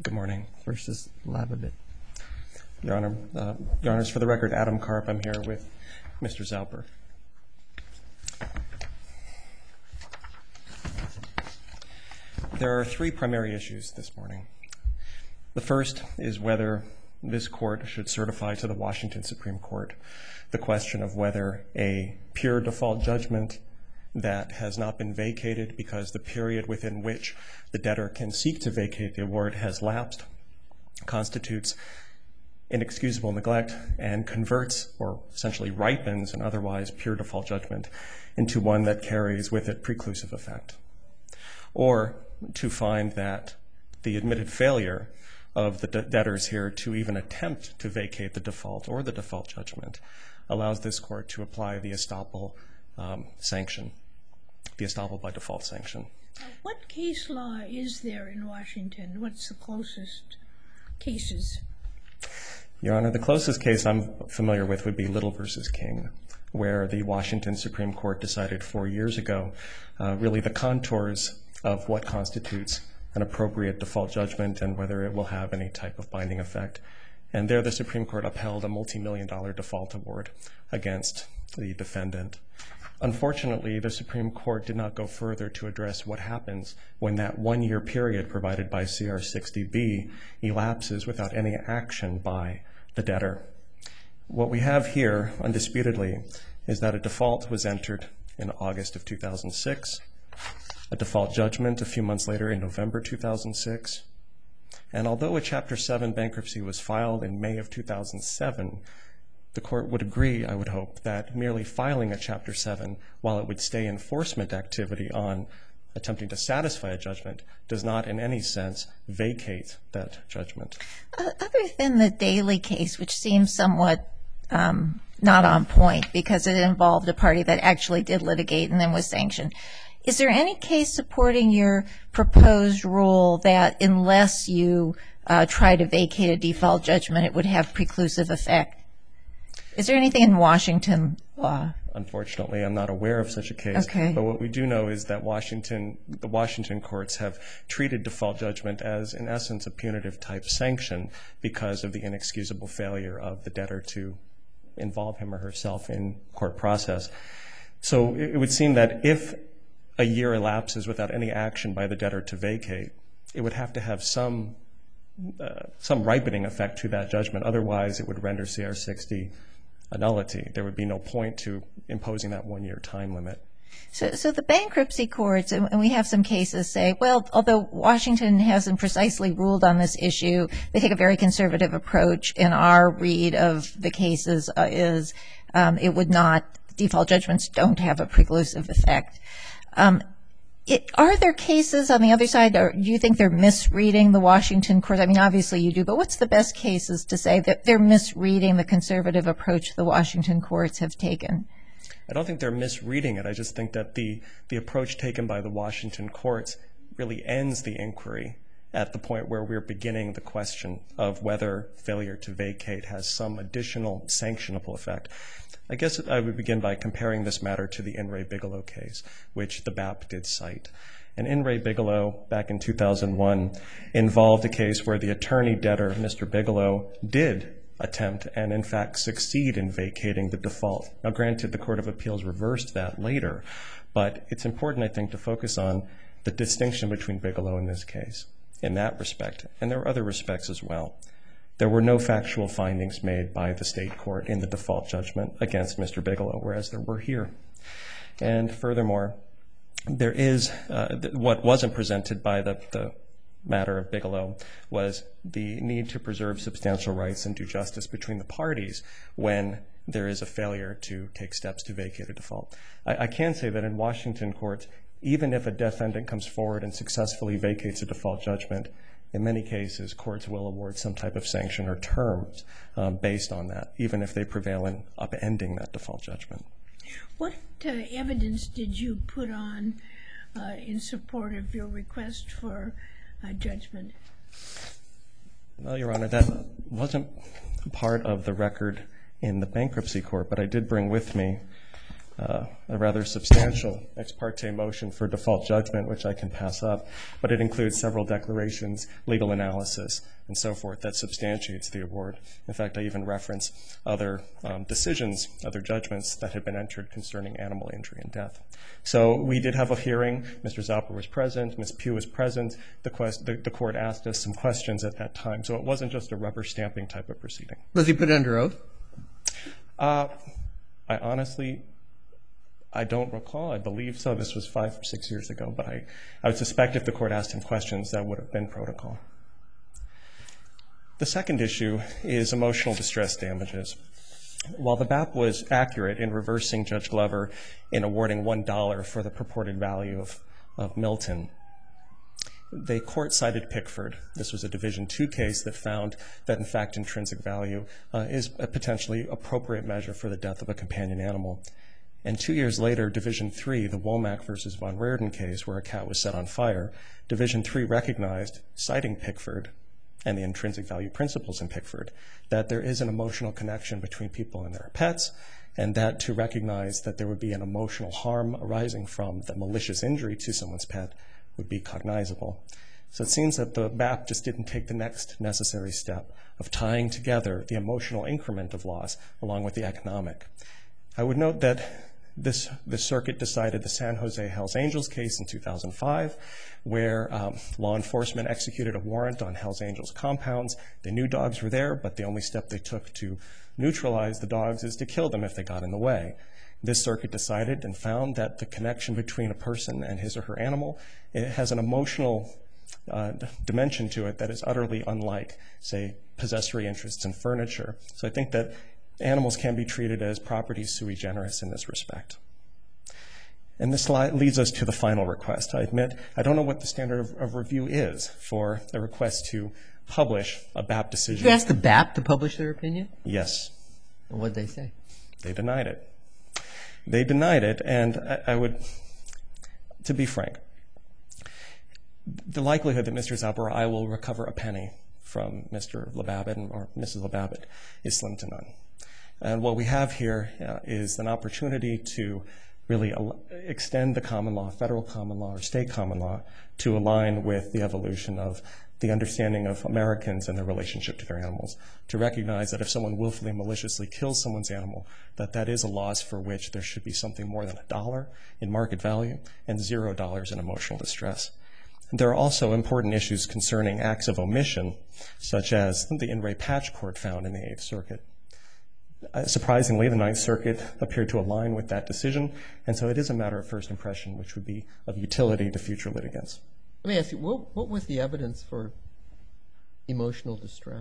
Good morning. Versus Lababit. Your Honors, for the record, Adam Karp. I'm here with Mr. Zauper. There are three primary issues this morning. The first is whether this court should certify to the Washington Supreme Court the question of whether a pure default judgment that has not been vacated because the period within which the debtor can seek to vacate the award has lapsed constitutes inexcusable neglect and converts or essentially ripens an otherwise pure default judgment into one that carries with it preclusive effect. Or to find that the admitted failure of the debtors here to even attempt to vacate the default or the default judgment allows this court to apply the estoppel sanction, the estoppel by default sanction. What case law is there in Washington? What's the closest cases? Your Honor, the closest case I'm familiar with would be Little v. King, where the Washington Supreme Court decided 4 years ago really the contours of what constitutes an appropriate default judgment and whether it will have any type of binding effect. And there the Supreme Court upheld a multi-million-dollar default award against the defendant. Unfortunately, the Supreme Court did not go further to address what happens when that 1 year period provided by CR 60B elapses without any action by the debtor. What we have here, undisputedly, is that a default was entered in August of 2006, a default judgment a few months later in November 2006, and although a Chapter 7 bankruptcy was filed in May of 2007, the court would agree, I would hope, that merely filing a Chapter 7, while it would stay enforcement activity on attempting to satisfy a judgment, does not in any sense vacate that judgment. Other than the Daley case, which seems somewhat not on point because it involved a party that actually did litigate and then was sanctioned, is there any case supporting your proposed rule that unless you try to vacate a default judgment, it would have preclusive effect? Is there anything in Washington law? Unfortunately, I'm not aware of such a case. Okay. But what we do know is that the Washington courts have treated default judgment as, in essence, a punitive type sanction because of the inexcusable failure of the debtor to involve him or herself in court process. So it would seem that if a year elapses without any action by the debtor to vacate, it would have to have some ripening effect to that judgment. Otherwise, it would render CR 60 a nullity. There would be no point to imposing that 1 year time limit. So the bankruptcy courts, and we have some cases say, well, although Washington hasn't precisely ruled on this issue, they take a very conservative approach. In our read of the cases is it would not, default judgments don't have a preclusive effect. Are there cases on the other side, or do you think they're misreading the Washington courts? I mean, obviously you do, but what's the best cases to say that they're misreading the conservative approach the Washington courts have taken? I don't think they're misreading it. I just think that the approach taken by the Washington courts really ends the inquiry at the point where we're beginning the question of whether failure to vacate has some additional sanctionable effect. I guess I would begin by comparing this matter to the In re Bigelow case, which the BAP did cite. And In re Bigelow, back in 2001, involved a case where the attorney debtor, Mr. Bigelow, did attempt and in fact succeed in vacating the default. Now granted, the Court of Appeals reversed that later, but it's important, I think, to focus on the distinction between Bigelow in this case in that respect. And there are other respects as well. There were no factual findings made by the state court in the default judgment against Mr. Bigelow, whereas there were here. And furthermore, there is, what wasn't presented by the matter of Bigelow was the need to preserve substantial rights and do justice between the parties when there is a failure to take steps to vacate a default. I can say that in Washington courts, even if a defendant comes forward and successfully vacates a default judgment, in many cases, courts will award some type of sanction or terms based on that, even if they prevail in upending that default judgment. What evidence did you put on in support of your request for judgment? Well, Your Honor, that wasn't part of the record in the bankruptcy court, but I did bring with me a rather substantial ex parte motion for default judgment, which I can pass up, but it includes several declarations, legal analysis, and so forth that substantiates the award. In fact, I even reference other decisions, other judgments that had been entered concerning animal injury and death. So we did have a hearing. Mr. Zauber was present. Ms. Pugh was present. The court asked us some questions at that time. So it wasn't just a rubber stamping type of proceeding. Was he put under oath? I honestly, I don't recall. I believe so. This was 5 or 6 years ago. But I would suspect if the court asked him questions, that would have been protocol. The second issue is emotional distress damages. While the BAP was accurate in reversing Judge Glover in awarding $1 for the purported value of Milton, the court cited Pickford. This was a Division II case that found that, in fact, intrinsic value is a potentially appropriate measure for the death of a companion animal. And 2 years later, Division III, the Womack versus Von Rearden case, where a cat was set on fire, Division III recognized, citing Pickford and the intrinsic value principles in Pickford, that there is an emotional connection between people and their pets, and that to recognize that there would be an emotional harm arising from the malicious injury to someone's pet would be cognizable. So it seems that the BAP just didn't take the next necessary step of tying together the emotional increment of loss along with the economic. I would note that the circuit decided the San Jose Hells Angels case in 2005, where law enforcement executed a warrant on Hells Angels compounds. They knew dogs were there, but the only step they took to neutralize the dogs is to kill them if they got in the way. This circuit decided and found that the connection between a person and his or her animal, it has an emotional dimension to it that is utterly unlike, say, possessory interests in furniture. So I think that animals can be treated as property sui generis in this respect. And this leads us to the final request. I admit, I don't know what the standard of review is for a request to publish a BAP decision. Did you ask the BAP to publish their opinion? Yes. And what did they say? They denied it. They denied it, and I would, to be frank, the likelihood that Mr. Zauber or I will recover a penny from Mr. LeBabbitt or Mrs. LeBabbitt is slim to none. And what we have here is an opportunity to really extend the common law, federal common law or state common law, to align with the evolution of the understanding of Americans and their relationship to their animals, to recognize that if someone willfully and maliciously kills someone's animal, that is a loss for which there should be something more than $1 in market value and $0 in emotional distress. There are also important issues concerning acts of omission, such as the In re Patch Court found in the 8th Circuit. Surprisingly, the 9th Circuit appeared to align with that decision, and so it is a matter of first impression, which would be of utility to future litigants. Let me ask you, what was the evidence for emotional distress?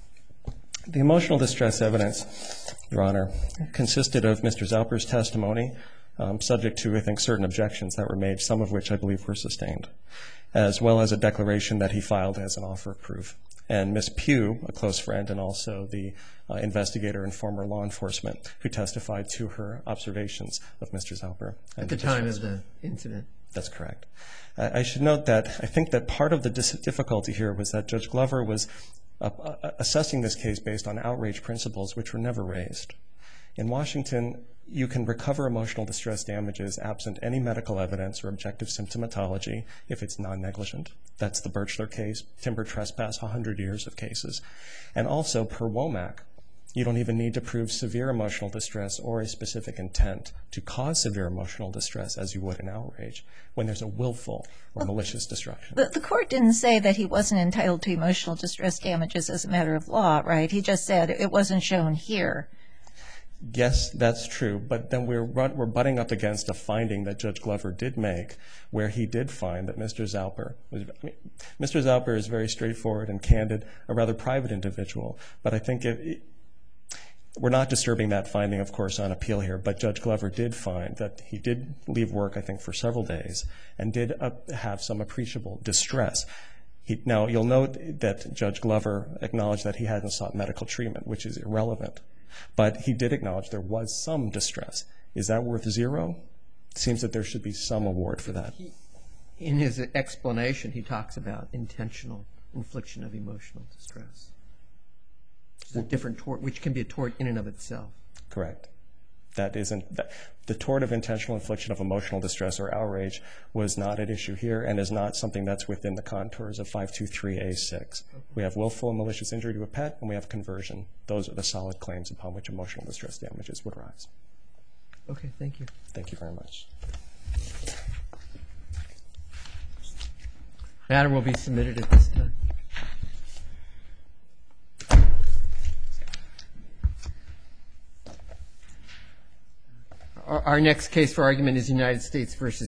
The emotional distress evidence, Your Honor, consisted of Mr. Zauber's testimony, subject to, I think, certain objections that were made, some of which I believe were sustained, as well as a declaration that he filed as an offer of proof. And Ms. Pugh, a close friend and also the investigator and former law enforcement, who testified to her observations of Mr. Zauber. At the time of the incident. That's correct. I should note that I think that part of the difficulty here was that Judge Glover was assessing this case based on outrage principles which were never raised. In Washington, you can recover emotional distress damages absent any medical evidence or objective symptomatology if it's non-negligent. That's the Birchler case, timber trespass, 100 years of cases. And also, per Womack, you don't even need to prove severe emotional distress or a specific intent to cause severe emotional distress as you would in outrage when there's a willful or malicious destruction. The court didn't say that he wasn't entitled to emotional distress damages as a matter of law, right? He just said it wasn't shown here. Yes, that's true, but then we're butting up against a finding that Judge Glover did make, where he did find that Mr. Zauber Mr. Zauber is very straightforward and candid, a rather private individual, but I think we're not disturbing that finding, of course, on appeal here, but Judge Glover did find that he did leave work, I think, for several days and did have some appreciable distress. Now, you'll note that Judge Glover acknowledged that he hadn't sought medical treatment, which is irrelevant. But he did acknowledge there was some distress. Is that worth $0? It seems that there should be some award for that. In his explanation, he talks about intentional infliction of emotional distress. Which is a different tort, which can be a tort in and of itself. Correct. The tort of intentional infliction of emotional distress or outrage was not at issue here and is not something that's within the contours of 523A6. We have willful and malicious injury to a pet, and we have conversion. Those are the solid claims upon which emotional distress damages would rise. Okay, thank you. Thank you very much. Matter will be submitted at this time. Our next case for argument is United States versus